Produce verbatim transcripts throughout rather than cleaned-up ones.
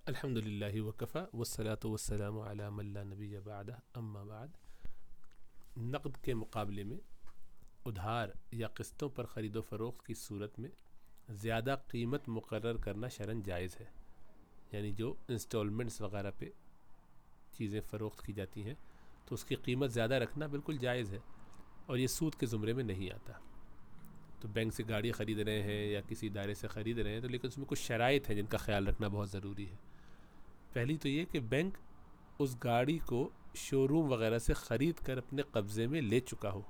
अल्हम्दुलिल्लाहि वकफ़ा वस्सलातु वस्सलामु अला मन ला नबिय्य बअदह अम्मा बाद। नक़द के मुकाबले में उधार या किस्तों पर ख़रीदो फ़रोख्त की सूरत में ज़्यादा कीमत मुकर्रर करना शरन जायज़ है। यानी जो इंस्टॉलमेंट्स वगैरह पे चीज़ें फ़रोख्त की जाती हैं तो उसकी कीमत ज़्यादा रखना बिल्कुल जायज़ है और ये सूद के ज़ुमरे में नहीं आता। तो बैंक से गाड़ी ख़रीद रहे हैं या किसी इदारे से ख़रीद रहे हैं तो लेकिन उसमें कुछ शराइत हैं जिनका ख्याल रखना बहुत ज़रूरी है। पहली तो ये कि बैंक उस गाड़ी को शोरूम वगैरह से ख़रीद कर अपने कब्ज़े में ले चुका हो,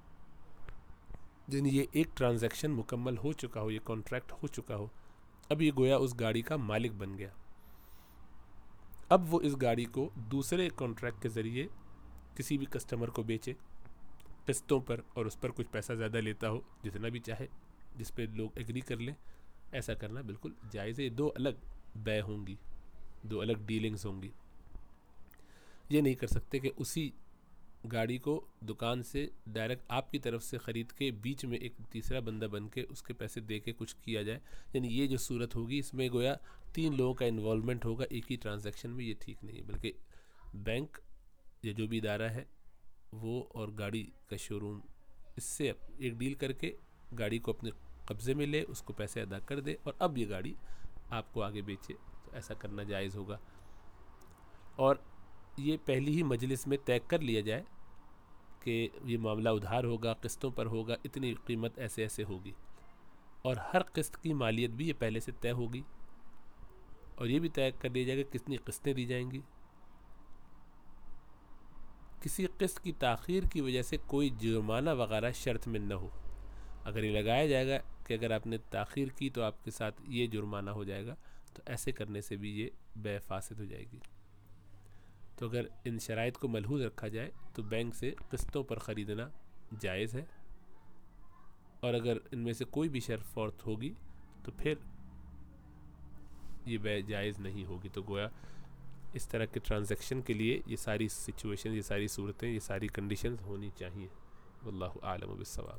यानी ये एक ट्रांजैक्शन मुकम्मल हो चुका हो, ये कॉन्ट्रैक्ट हो चुका हो। अब ये गोया उस गाड़ी का मालिक बन गया। अब वो इस गाड़ी को दूसरे कॉन्ट्रैक्ट के ज़रिए किसी भी कस्टमर को बेचे किस्तों पर और उस पर कुछ पैसा ज़्यादा लेता हो, जितना भी चाहे, जिस पे लोग एग्री कर लें। ऐसा करना बिल्कुल जायज़ है। दो अलग बै होंगी, दो अलग डीलिंग्स होंगी। ये नहीं कर सकते कि उसी गाड़ी को दुकान से डायरेक्ट आपकी तरफ से ख़रीद के बीच में एक तीसरा बंदा बन के उसके पैसे दे के कुछ किया जाए। यानी ये जो सूरत होगी इसमें गोया तीन लोगों का इन्वॉल्वमेंट होगा एक ही ट्रांजैक्शन में। ये ठीक नहीं है, बल्कि बैंक या जो भी इदारा है वो और गाड़ी का शोरूम इससे एक डील करके गाड़ी को अपने कब्ज़े में ले, उसको पैसे अदा कर दे और अब ये गाड़ी आपको आगे बेचे। तो ऐसा करना जायज़ होगा और ये पहली ही मजलिस में तय कर लिया जाए कि ये मामला उधार होगा, किस्तों पर होगा, इतनी कीमत ऐसे ऐसे होगी और हर किस्त की मालियत भी ये पहले से तय होगी और ये भी तय कर दिया जाएगा कितनी किस्तें दी जाएंगी। किसी किस्त की ताख़ीर की वजह से कोई जुर्माना वगैरह शर्त में न हो। अगर ये लगाया जाएगा कि अगर आपने ताख़ीर की तो आपके साथ ये जुर्माना हो जाएगा, तो ऐसे करने से भी ये बै फासिद हो जाएगी। तो अगर इन शराइत को मलहूज़ रखा जाए तो बैंक से किस्तों पर ख़रीदना जायज़ है और अगर इनमें से कोई भी शर्त फौत होगी तो फिर ये बै जायज़ नहीं होगी। तो गोया इस तरह के ट्रांजैक्शन के लिए ये सारी सिचुएशन, ये सारी सूरतें, ये सारी कंडीशंस होनी चाहिए। वल्लाहु आलम बिस्सवाब।